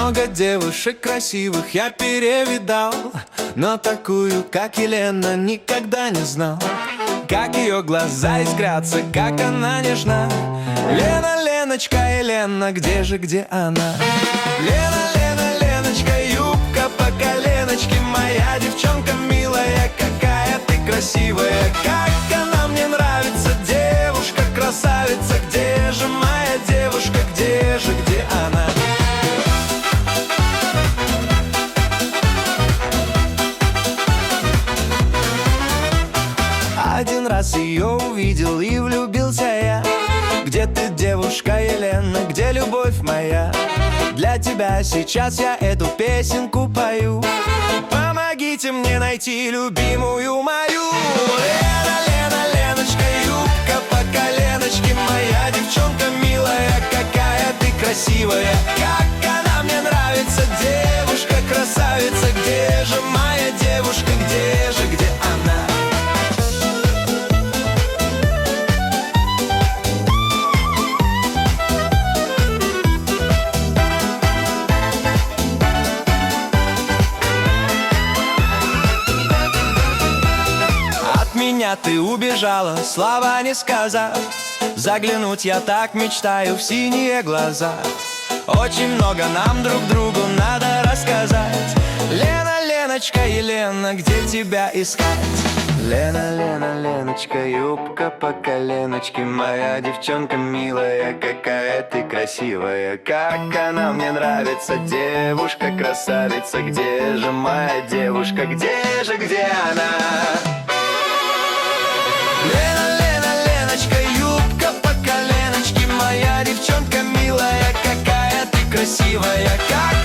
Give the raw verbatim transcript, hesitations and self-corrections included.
Много девушек красивых я перевидал, но такую, как Елена, никогда не знал. Как ее глаза искрятся, как она нежна. Лена, Леночка, Елена, где же, где она? Лена, Лена, Леночка, юбка по коленочке. Моя девчонка милая, какая ты красивая. Как она мне нравится, девушка, красавица. Где же моя девушка, где же, где она? Один раз ее увидел и влюбился я. Где ты, девушка Елена, где любовь моя? Для тебя сейчас я эту песенку пою. Помогите мне найти любимую мою. Лена, Лена, Леночка, юбка по коленочке. Моя девчонка милая, какая ты красивая. Как она мне нравится, девушка, красавица. Где же моя девушка, где же, где она? Меня ты убежала, слова не сказав. Заглянуть я так мечтаю в синие глаза. Очень много нам друг другу надо рассказать. Лена, Леночка, Елена, где тебя искать? Лена, Лена, Леночка, юбка по коленочке. Моя девчонка милая, какая ты красивая. Как она мне нравится, девушка, красавица. Где же моя девушка, где же, где она? Лена, Лена, Леночка, юбка по коленочке. Моя девчонка милая, какая ты красивая. Как